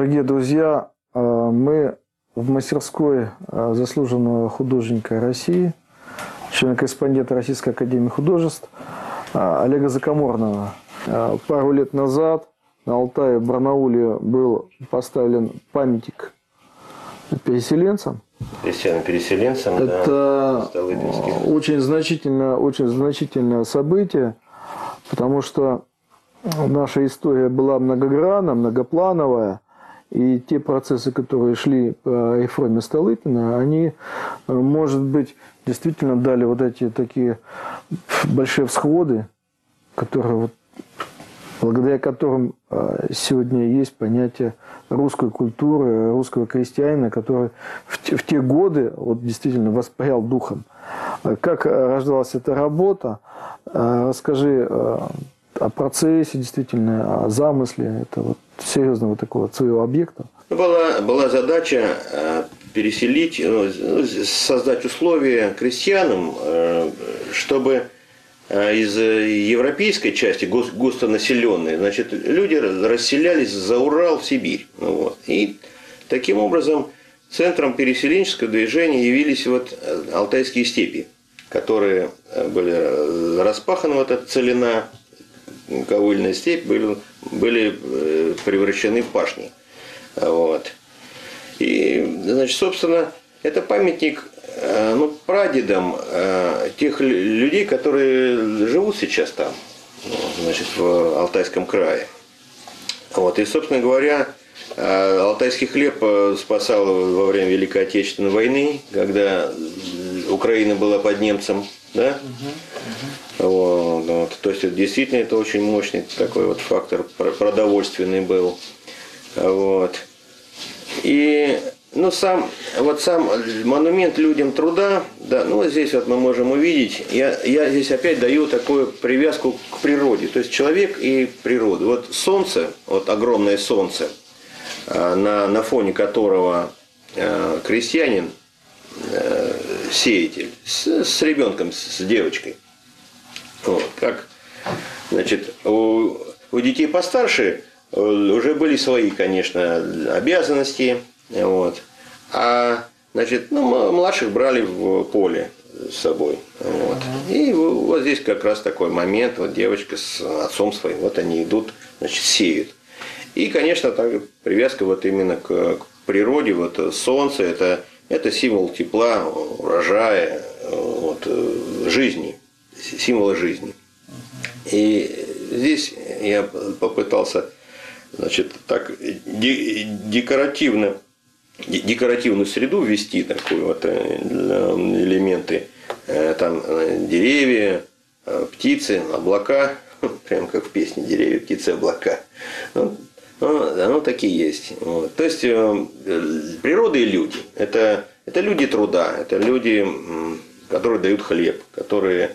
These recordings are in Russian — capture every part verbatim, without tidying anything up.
Дорогие друзья, мы в мастерской заслуженного художника России, члена-корреспондента Российской академии художеств Олега Закаморного. Пару лет назад на Алтае, в Барнауле был поставлен памятник переселенцам. Крестьянам-переселенцам, Это да, очень значительное, очень значительное событие, потому что наша история была многогранна, многоплановая, и те процессы, которые шли по реформе Столыпина, они, может быть, действительно дали вот эти такие большие всходы, которые вот, благодаря которым сегодня есть понятие русской культуры, русского крестьянина, который в те, в те годы вот, действительно воспарял духом. Как рождалась эта работа? Расскажи о процессе, действительно, о замысле этого серьезного такого своего объекта. Была, была задача переселить, создать условия крестьянам, чтобы из европейской части, густонаселенной, значит, люди расселялись за Урал в Сибирь. Вот. И таким образом центром переселенческого движения явились вот алтайские степи, которые были распаханы, вот эта целина, ковыльная степь, были, были превращены в пашни. Вот. И, значит, собственно, это памятник ну, прадедам тех людей, которые живут сейчас там, значит, в Алтайском крае. Вот. И, собственно говоря, алтайский хлеб спасал во время Великой Отечественной войны, когда Украина была под немцем, да? Uh-huh. Uh-huh. Вот, вот. То есть действительно это очень мощный такой вот фактор продовольственный был. Вот. И ну, сам, вот сам монумент людям труда, да, ну вот здесь вот мы можем увидеть, я, я здесь опять даю такую привязку к природе, то есть человек и природа. Вот солнце, вот огромное солнце, на, на фоне которого крестьянин, сеятель, с, с ребенком, с девочкой. Вот, как, значит, у, у детей постарше уже были свои, конечно, обязанности, вот, а, значит, ну, младших брали в поле с собой. Вот. И вот здесь как раз такой момент, вот девочка с отцом своим, вот они идут, значит, сеют. И, конечно, так, привязка вот именно к, к природе, вот солнце, это Это символ тепла, урожая, вот, жизни, символ жизни. И здесь я попытался, значит, так декоративно, декоративную среду ввести, такую вот элементы, там деревья, птицы, облака, прям как в песне «Деревья, птицы, облака». Оно такие есть. Вот. То есть природа и люди. Это, это люди труда, это люди, которые дают хлеб, которые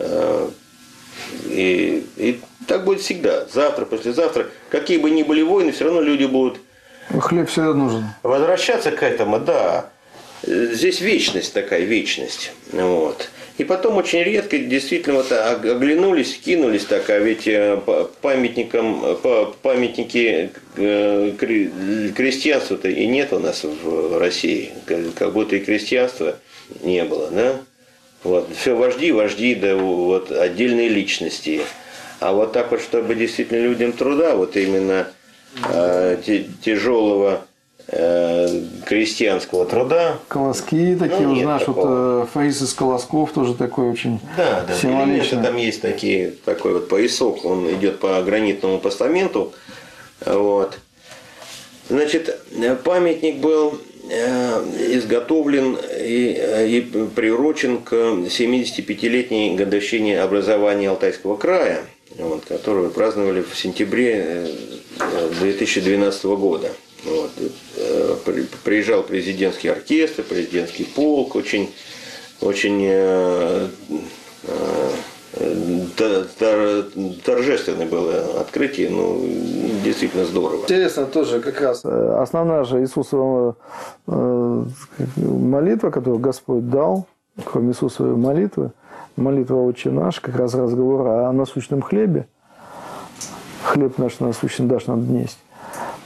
и, и так будет всегда. Завтра, послезавтра, какие бы ни были войны, все равно люди будут. Хлеб всегда нужен. Возвращаться к этому, да. Здесь вечность такая, вечность. Вот. И потом очень редко действительно вот оглянулись, кинулись так, а ведь памятникам, памятники крестьянства-то и нет у нас в России. Как будто и крестьянства не было, да? Вот. Все вожди, вожди, да вот отдельные личности. А вот так вот, чтобы действительно людям труда, вот именно э, тяжелого крестьянского труда. Колоски такие, ну, знаешь, вот фаис из колосков тоже такой очень да, да, символичный. Там есть такие, такой вот поясок, он идет по гранитному постаменту. Вот. Значит, памятник был изготовлен и, и приурочен к семидесятипятилетней годовщине образования Алтайского края, вот, которую праздновали в сентябре две тысячи двенадцатого года. Вот. Приезжал президентский оркестр, президентский полк, очень, очень э, э, торжественное было открытие, ну, действительно здорово. Интересно тоже как раз основная же Иисусова молитва, которую Господь дал, кроме Иисусовой молитвы, молитва «Отче наш», как раз разговор о насущном хлебе. Хлеб наш насущный дашь нам днесь.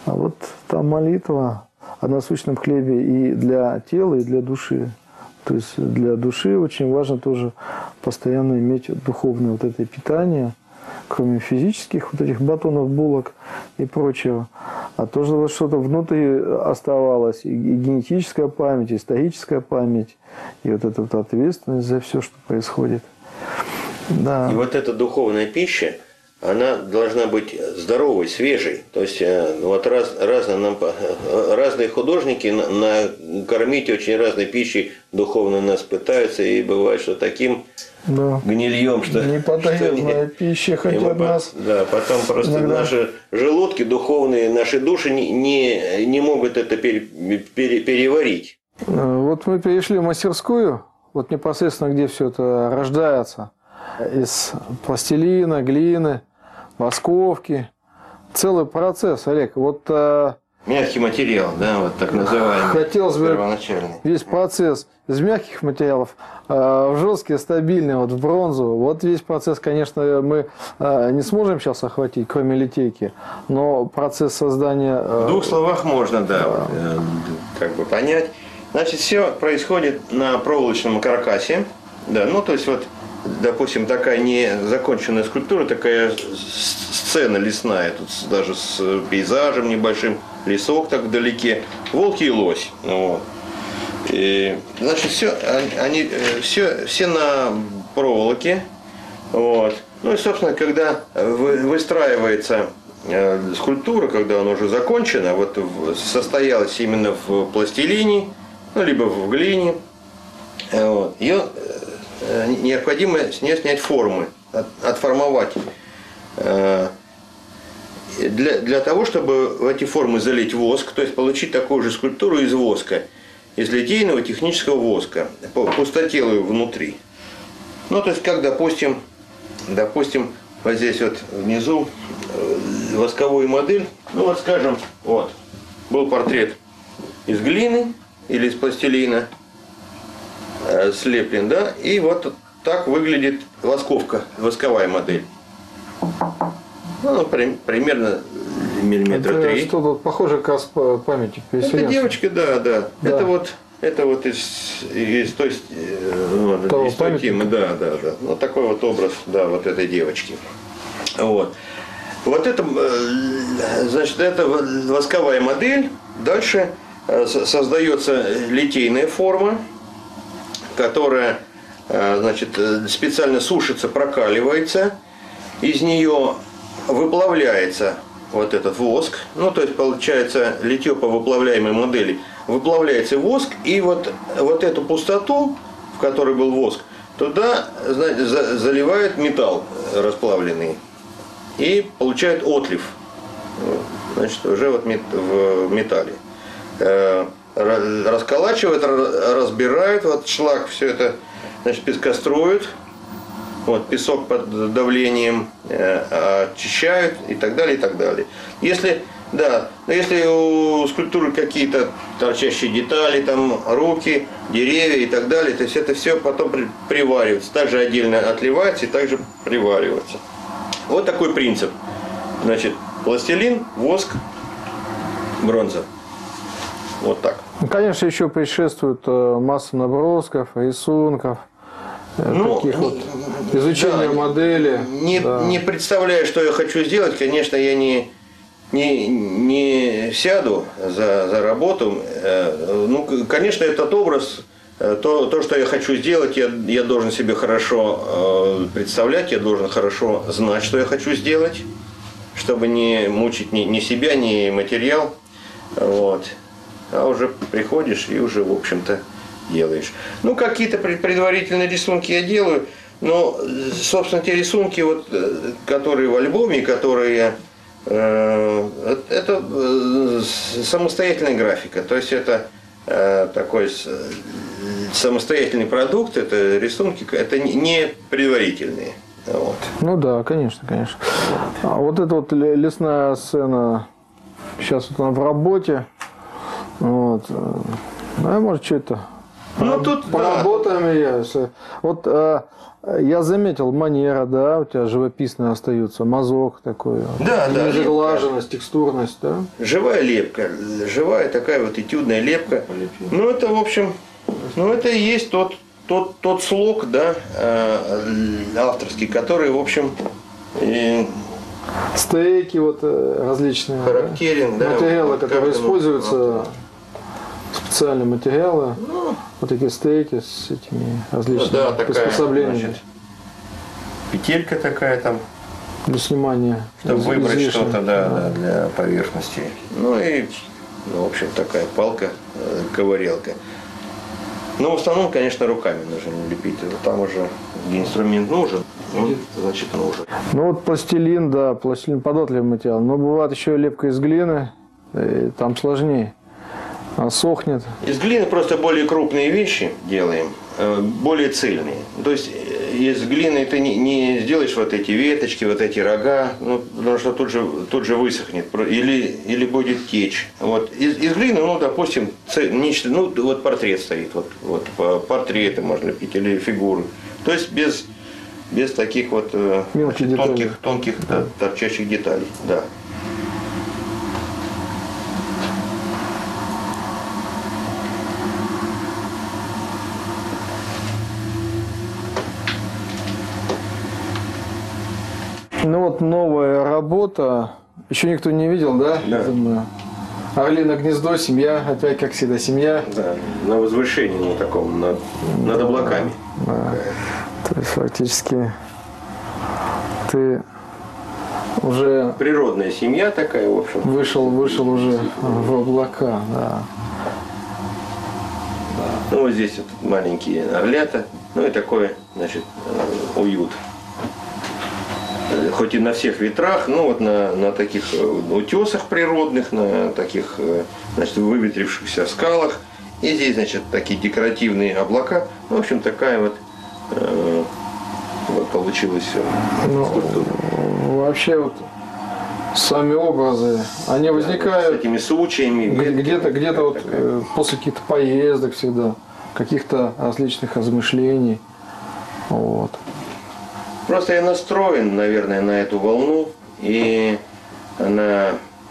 А вот там молитва о насущном хлебе и для тела, и для души. То есть для души очень важно тоже постоянно иметь духовное вот это питание, кроме физических вот этих батонов, булок и прочего. А тоже вот что-то внутри оставалось, и, и генетическая память, и историческая память, и вот эта вот ответственность за все, что происходит. Да. И вот эта духовная пища, она должна быть здоровой, свежей. То есть вот раз, разно нам, разные художники накормить очень разной пищей духовно нас пытаются, и бывает, что таким да. гнильем, что... Неподъедная пища хотят нас... Да, потом просто иногда... наши желудки духовные, наши души не, не, не могут это пере, пере, переварить. Вот мы перешли в мастерскую, вот непосредственно где все это рождается. Из пластилина, глины, восковки. Целый процесс, Олег. Вот, мягкий материал, да, вот так называемый. Хотелось бы весь процесс из мягких материалов в жесткие, стабильные, вот в бронзу. Вот весь процесс, конечно, мы не сможем сейчас охватить, кроме литейки, но процесс создания... В двух словах можно, да, вот, как бы понять. Значит, все происходит на проволочном каркасе. Да, ну, то есть, вот, допустим, такая незаконченная скульптура, такая сцена лесная, тут даже с пейзажем небольшим, лесок так вдалеке, волки и лось. Вот. И, значит, все, они, все, все на проволоке. Вот. Ну и, собственно, когда выстраивается скульптура, когда она уже закончена, вот состоялась именно в пластилине, ну, либо в глине, вот, ее необходимо с нее снять формы, от, отформовать. Для, для того, чтобы в эти формы залить воск, то есть получить такую же скульптуру из воска, из литейного технического воска, пустотелую внутри. Ну, то есть, как, допустим, допустим, вот здесь вот внизу восковую модель, ну, вот, скажем, вот, был портрет из глины или из пластилина, слеплен, да, и вот так выглядит восковка, восковая модель. Ну, при, примерно миллиметра три. Это что-то похоже как раз по памяти переселенцев. Это девочка, да, да, да. Это вот, это вот из, из той, вот, из той темы, да, да, да. Вот такой вот образ, да, вот этой девочки. Вот. Вот это, значит, это восковая модель. Дальше создается литейная форма, которая, значит, специально сушится, прокаливается, из нее выплавляется вот этот воск, ну, то есть получается литье по выплавляемой модели, выплавляется воск, и вот, вот эту пустоту, в которой был воск, туда, знаете, заливает металл расплавленный и получает отлив, значит, уже вот в металле. Расколачивают, разбирают, вот шлак, все это, значит, пескоструют, вот, песок под давлением э, очищают и так далее, и так далее. Если, да, но если у скульптуры какие-то торчащие детали, там руки, деревья и так далее, то есть это все потом при, приваривается, также отдельно отливается и также приваривается. Вот такой принцип. Значит, пластилин, воск, бронза. Вот так. Конечно, еще предшествует масса набросков, рисунков, ну, таких вот изучения да, модели. Не, да. не представляю, что я хочу сделать. Конечно, я не, не, не сяду за, за работу. Ну, конечно, этот образ, то, то, что я хочу сделать, я, я должен себе хорошо представлять, я должен хорошо знать, что я хочу сделать, чтобы не мучить ни, ни себя, ни материал. Вот. А уже приходишь и уже, в общем-то, делаешь. Ну, какие-то предварительные рисунки я делаю, но, собственно, те рисунки, вот, которые в альбоме, которые... Э, это э, самостоятельная графика. То есть, это э, такой самостоятельный продукт, это рисунки, это не предварительные. Вот. Ну да, конечно, конечно. А вот эта вот лесная сцена, сейчас вот она в работе. Вот. Ну, а может, что это? Ну, тут поработаем да. ее. Вот э, я заметил, манера, да, у тебя живописная остается, мазок такой. Да, да. Глаженность, текстурность, да? Живая лепка, живая такая вот этюдная лепка. Ну, это, в общем, ну, это и есть тот, тот, тот слог, да, авторский, который, в общем, и стейки вот различные. Характерен, да? Да. Материалы, Вот которые каждому, используются, вот. специальные материалы. Ну, вот такие стейки с этими различными ну, да, такая, приспособлениями. значит, петелька такая там. Для снимания. Чтобы из- выбрать излишнего. что-то, да, да, для поверхности. Ну и, ну, в общем, такая палка, э, ковырелка. Но в основном, конечно, руками нужно лепить. Там уже где инструмент нужен, он, значит, нужен. Ну вот пластилин, да, пластилин податливый материал. Но бывает еще лепка из глины, и там сложнее. Она сохнет. Из глины просто более крупные вещи делаем, э, более цельные. То есть э, из глины ты не, не сделаешь вот эти веточки, вот эти рога, ну, потому что тут же, тут же высохнет про- или, или будет течь. Вот. Из, из глины, ну, допустим, цель- нечто, ну, вот портрет стоит, вот, вот по- портреты можно лепить или фигуры. То есть без, без таких вот э, Мелких значит, тонких, деталей. тонких да, торчащих деталей. Да. Ну вот новая работа. Еще никто не видел, да? Да. Думаю. Орлиное гнездо, семья, опять как всегда семья. Да, на возвышении, на таком, над, над облаками. Да. То есть фактически ты уже Природная семья такая, в общем. вышел, вышел уже в облака, да. Ну, вот здесь вот маленькие орлята, ну и такой, значит, э, уют. Э, Хоть и на всех ветрах, ну вот на, на таких э, утесах природных, на таких, э, значит, выветрившихся скалах. И здесь, значит, такие декоративные облака. Ну, в общем, такая вот, э, вот получилась э, Ну, скульптура. вообще вот сами образы, они С возникают этими случаями. Г- ветки, где-то, где-то вот такая. э, после каких-то поездок всегда, каких-то различных размышлений. Вот. Просто я настроен, наверное, на эту волну, и она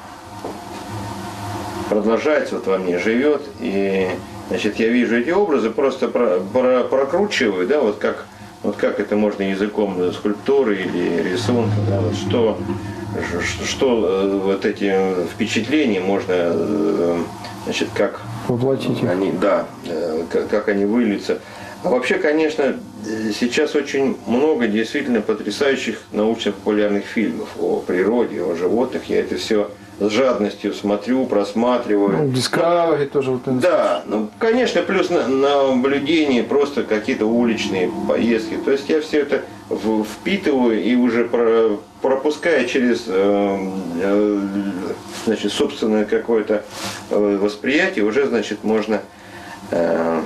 продолжается вот во мне, живет, и, значит, я вижу эти образы, просто про, про- прокручиваю, да, вот как, вот как это можно языком скульптуры или рисунка, да, вот что, ш- что э, вот эти впечатления можно, э, значит, как Воплотить их. они, да, э, как, как они выльются. А вообще, конечно, э, сейчас очень много действительно потрясающих научно-популярных фильмов о природе, о животных. Я это все с жадностью смотрю, просматриваю. Ну, Discovery тоже вот это. Да, ну, конечно, плюс на, наблюдение, просто какие-то уличные поездки. То есть я все это в- впитываю и уже про- пропуская через э, э, значит, собственное какое-то э, восприятие, уже, значит, можно э,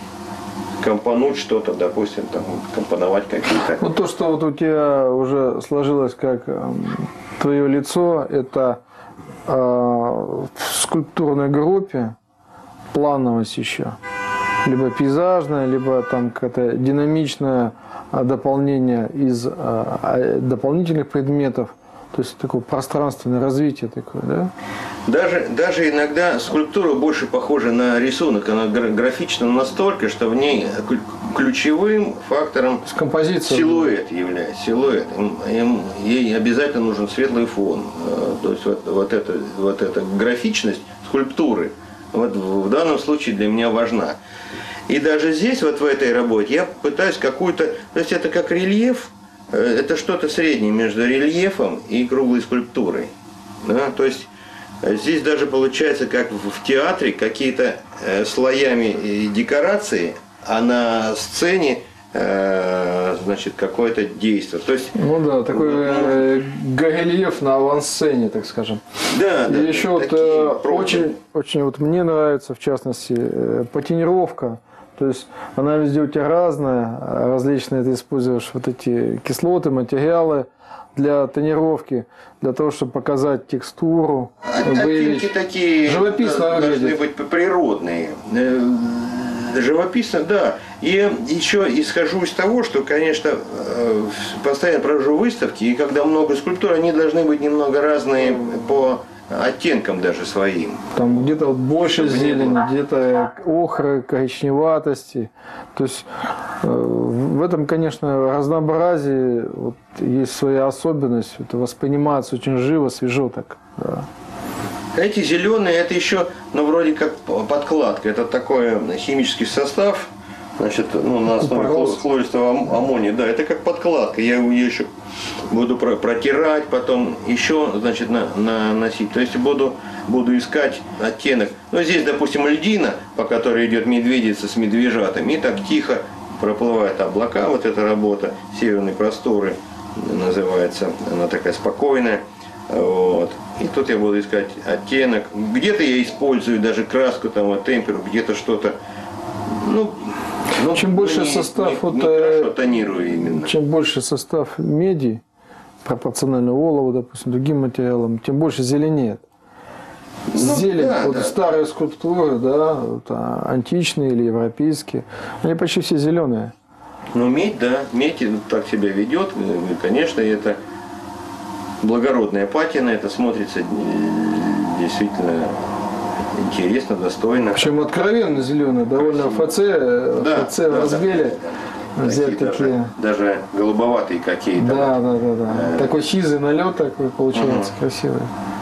компонуть что-то, допустим, там, компоновать какие-то. Вот то, что вот у тебя уже сложилось как эм, твое лицо, это э, в скульптурной группе плановость еще. Либо пейзажное, либо там какое-то динамичное а, дополнение из а, а, дополнительных предметов. То есть такое пространственное развитие такое, да? Даже, даже иногда скульптура больше похожа на рисунок, она гра- графична настолько, что в ней ключ- ключевым фактором То есть композиция. силуэт является. Силуэт. Им- им- ей обязательно нужен светлый фон. Э, То есть вот, вот, это, вот эта графичность скульптуры вот в в данном случае для меня важна. И даже здесь, вот в этой работе, я пытаюсь какую-то... То есть это как рельеф, э, это что-то среднее между рельефом и круглой скульптурой. Да? То есть э, здесь даже получается, как в в театре, какие-то э, слоями и декорации, а на сцене э, значит, какое-то действие. То есть, Ну да, такой э, горельеф на авансцене, так скажем. да, да, И еще вот такие э, пробы. очень, очень вот мне нравится, в частности, э, патинировка. То есть она везде у тебя разная, различные, ты используешь вот эти кислоты, материалы для тонировки, для того, чтобы показать текстуру, Оттенки выявить. такие живописно должны выглядит. быть природные. Э, живописно, да. И еще исхожу из того, что, конечно, постоянно провожу выставки, и когда много скульптур, они должны быть немного разные по оттенкам даже своим. Там где-то вот больше зелени, где-то охры, коричневатости. То есть э, в этом, конечно, разнообразии вот, есть своя особенность. Это воспринимается очень живо, свежо так. Да. Эти зеленые, это еще, ну, вроде как подкладка. Это такой химический состав, значит, ну, на основе хлористого аммония. Да, это как подкладка. Я ее еще буду протирать, потом еще, значит, на, наносить. То есть буду, буду искать оттенок. Ну, здесь, допустим, льдина, по которой идет медведица с медвежатами. И так тихо проплывают облака. Вот эта работа «Северные просторы» называется. Она такая спокойная. Вот. И тут я буду искать оттенок. Где-то я использую даже краску, там, вот, темперу, где-то что-то. Ну, ну, чем больше не, состав, не, вот, не хорошо тонирую именно. Чем больше состав меди, пропорционально олову, допустим, другим материалам, тем больше зеленеет. Ну, зелень, да, вот да, старые да. скульптуры, да, вот, античные или европейские, они почти все зеленые. Ну, медь, да, медь так себя ведет, и, конечно, это благородная патина, это смотрится действительно интересно, достойно. Причем откровенно зеленый, довольно ФЦ, да, ФЦ да, в разбеле. Да, взять такие. Даже, даже голубоватые какие-то. Да, да, да, да. Э... Такой сизый налет такой получается, угу. красивый.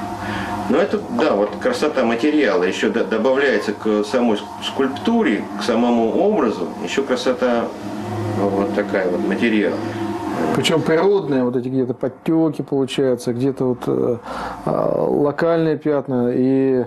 Ну это, да, вот красота материала еще добавляется к самой скульптуре, к самому образу, еще красота вот такая вот материала. Причем природные, вот эти где-то подтеки получаются, где-то вот э, э, локальные пятна и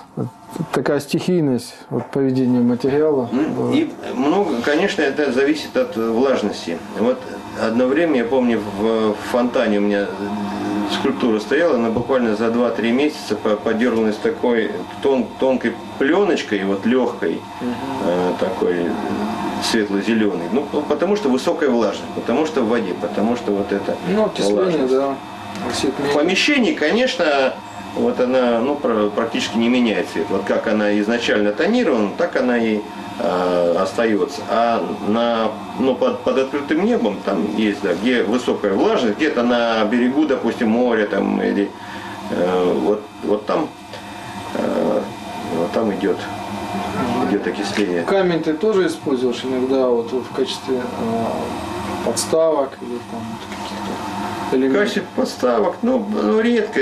такая стихийность вот, поведения материала. Ну, и много, конечно, это зависит от влажности. Вот одно время, я помню, в фонтане у меня скульптура стояла, она буквально за два-три месяца подернулась такой тон, тонкой пленочкой, вот легкой, угу. э, такой светло-зеленый. Ну, потому что высокая влажность, потому что в воде, потому что вот это ну, окисление, да. В помещении, конечно, вот она ну, практически не меняет цвет. Вот как она изначально тонирована, так она и э, остается. А на, ну, под, под открытым небом, там есть, да, где высокая влажность, где-то на берегу, допустим, моря, там, или э, вот, вот там, э, вот там идет. идет окисление. Камень ты тоже используешь иногда вот, в качестве э, подставок или там каких-то элементов? В качестве подставок, ну, ну редко.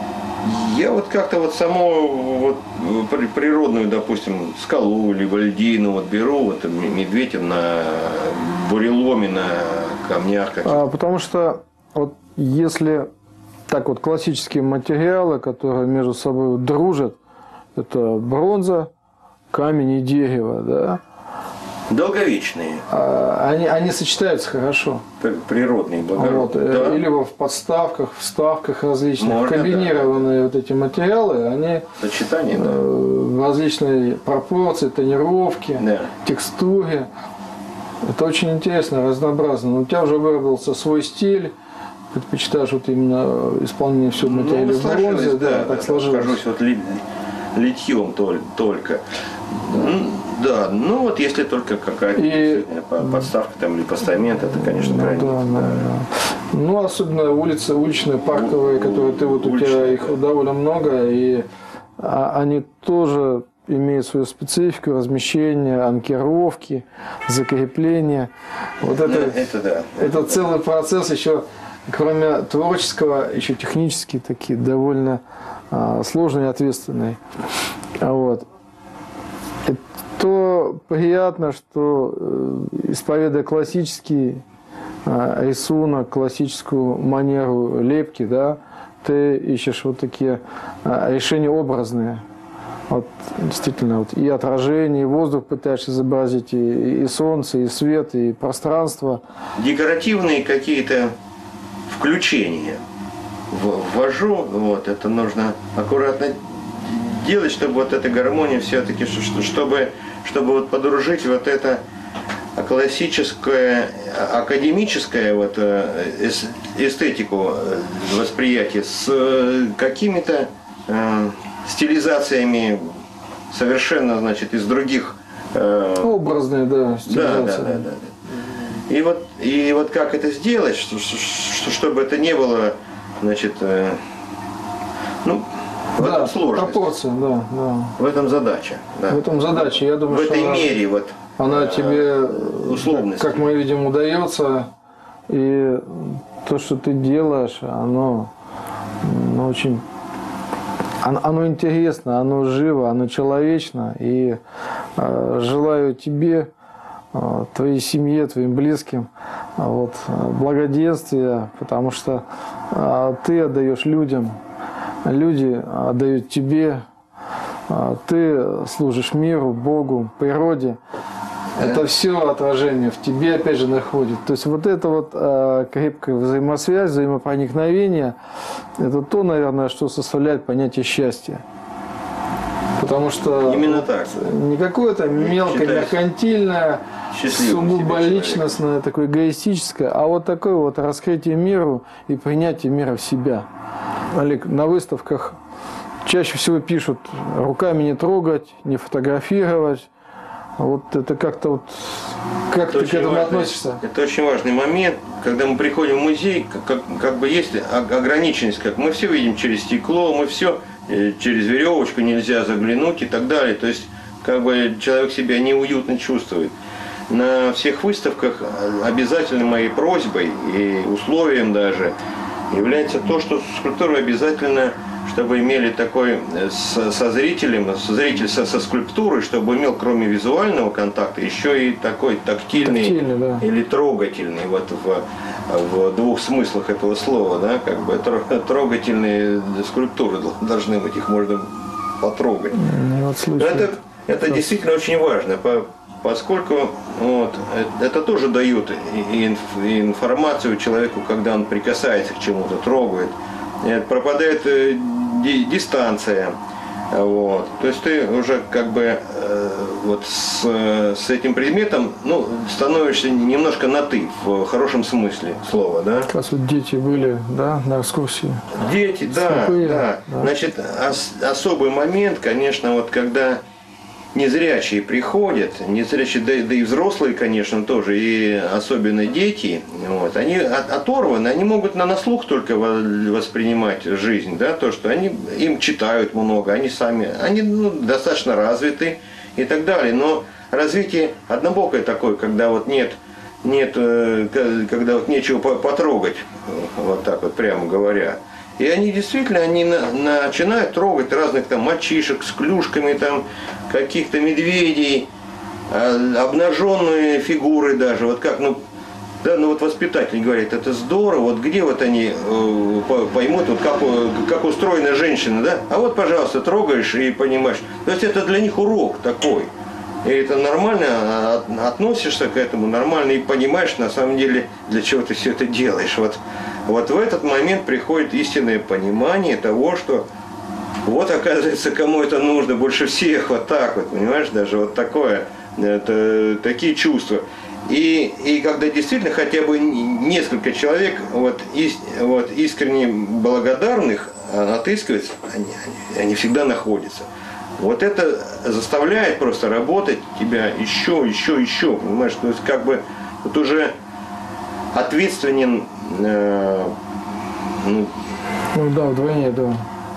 Я вот как-то вот саму вот, природную, допустим, скалу либо льдину вот беру, вот медведь на буреломе, на камнях каких-то. А, потому что вот если так вот классические материалы, которые между собой дружат, это бронза, камень и дерево, да? Долговечные. А, они, они сочетаются хорошо. Природные, благородные. Вот, да. Или в подставках, вставках различных. Можно, комбинированные да. вот эти материалы, они сочетание, да. в различной пропорции, тонировки, да. текстуре. Это очень интересно, разнообразно. Но у тебя уже выработался свой стиль. Предпочитаешь вот именно исполнение всего материала в бронзе, да, да, так да, сложилось. Скажусь, вот литьем только. Да, ну вот если только какая-то и... подставка там или постамент, это, конечно, ну, крайне. Да, да, да. Ну, особенно улицы, уличные, парковые, у, которые ты вот уличные, у тебя их да. довольно много, и они тоже имеют свою специфику, размещение, анкировки, закрепления. Вот это, ну, это, да. это целый процесс еще, кроме творческого, еще технически такие довольно а, сложный и ответственный. Вот. То приятно, что исповедуя классический рисунок, классическую манеру лепки, да, ты ищешь вот такие решения образные. Вот, действительно, вот и отражение, и воздух пытаешься изобразить, и, и солнце, и свет, и пространство. Декоративные какие-то включения ввожу, вот, это нужно аккуратно делать, чтобы вот эта гармония все-таки, чтобы, чтобы вот подружить вот это классическое, академическое вот эстетику восприятия с какими-то э, стилизациями совершенно, значит, из других Э, Образные, да, да, да, стилизация. да, да, да. И вот, и вот как это сделать, что, что, чтобы это не было, значит, э, ну, в Да, этом сложность. пропорция, да, да. В этом задача. Да. В этом задача. Я думаю, В что этой она, мере вот она э, тебе, условности. как мы видим, удается. И то, что ты делаешь, оно, ну, очень... Оно, оно интересно, оно живо, оно человечно. И э, желаю тебе, э, твоей семье, твоим близким э, вот, благоденствия, потому что э, ты отдаешь людям, люди отдают тебе, э, ты служишь миру, Богу, природе. Это все отражение в тебе, опять же, находит. То есть вот это вот э, крепкая взаимосвязь, взаимопроникновение, это то, наверное, что составляет понятие счастья. Потому что Именно вот так. не какое-то мелкое, Считаюсь меркантильное, счастливым сугубо себе личностное, такое эгоистическое, а вот такое вот раскрытие миру и принятие мира в себя. Олег, на выставках чаще всего пишут: руками не трогать, не фотографировать. Вот это как-то вот, как Это ты к этому важный, относишься? Это очень важный момент, когда мы приходим в музей, как, как, как бы есть ограниченность, как мы все видим через стекло, мы все через веревочку нельзя заглянуть и так далее. То есть как бы человек себя неуютно чувствует. На всех выставках обязательно моей просьбой и условием даже является то, что скульптуры обязательно, чтобы имели такой со, со зрителем, со зритель со, со скульптурой, чтобы имел кроме визуального контакта еще и такой тактильный, Тактильный, да. или трогательный, вот в, в двух смыслах этого слова, да, как бы трогательные скульптуры должны быть, их можно потрогать. Вот случай. Это, это действительно очень важно, поскольку вот, это тоже дает информацию человеку, когда он прикасается к чему-то, трогает. Пропадает дистанция. Вот. То есть ты уже как бы э, вот с, с этим предметом, ну, становишься немножко на «ты», в хорошем смысле слова, да? Как раз вот дети были, да, на экскурсии. Дети, да, Слепые, да, да. Значит, ос, особый момент, конечно, вот когда незрячие приходят, незрячие, да, да и взрослые, конечно, тоже, и особенно дети, вот, они от, оторваны, они могут на, на слух только воспринимать жизнь, да, то, что они им читают много, они сами, они ну, достаточно развиты и так далее, но развитие однобокое такое, когда вот нет, нет, когда вот нечего потрогать, вот так вот прямо говоря. И они действительно, они на, начинают трогать разных там мальчишек с клюшками, там каких-то медведей, э, обнаженные фигуры даже. Вот как, ну, да, ну вот воспитатели говорят, это здорово, вот где вот они э, поймут, вот как, как устроена женщина, да? А вот, пожалуйста, трогаешь и понимаешь. То есть это для них урок такой. И это нормально, относишься к этому нормально и понимаешь, на самом деле, для чего ты все это делаешь. Вот, вот в этот момент приходит истинное понимание того, что вот, оказывается, кому это нужно больше всех, вот так вот, понимаешь, даже вот такое, это, такие чувства. И, и когда действительно хотя бы несколько человек вот, ис, вот, искренне благодарных отыскивается, они, они, они всегда находятся. Вот это заставляет просто работать тебя еще, еще, еще, понимаешь, то есть как бы вот уже ответственен, э, ну, Ну да, вдвойне, да.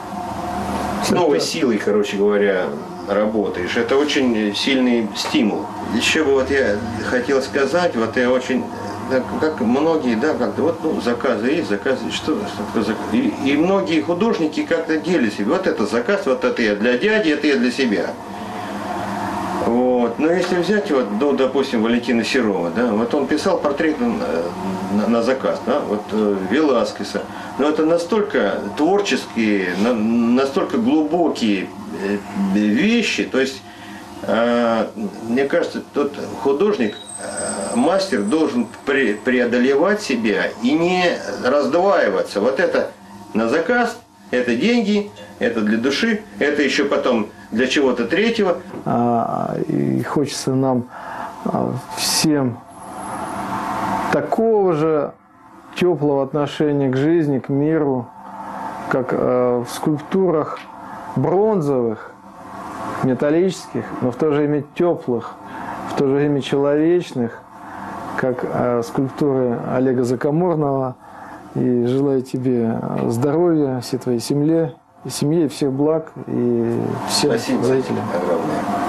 с новой силой, короче говоря, работаешь. Это очень сильный стимул. Еще бы вот я хотел сказать, вот я очень, как многие, да, как-то вот, ну, заказы есть, заказы, что, что заказ. И, и многие художники как-то делят себе, вот это заказ, вот это я для дяди, это я для себя. Вот. Но если взять, вот, ну, допустим, Валентина Серова, да, вот он писал портрет на, на заказ, да, вот Веласкеса. Но это настолько творческие, настолько глубокие вещи, то есть, мне кажется, тот художник, мастер должен преодолевать себя и не раздваиваться. Вот это на заказ, это деньги, это для души, это еще потом для чего-то третьего. И хочется нам всем такого же теплого отношения к жизни, к миру, как в скульптурах бронзовых, металлических, но в то же время теплых, то же время человечных, как э, скульптуры Олега Закаморного. И желаю тебе здоровья, всей твоей семье, и семье, и всех благ, и всем Спасибо зрителям. огромное.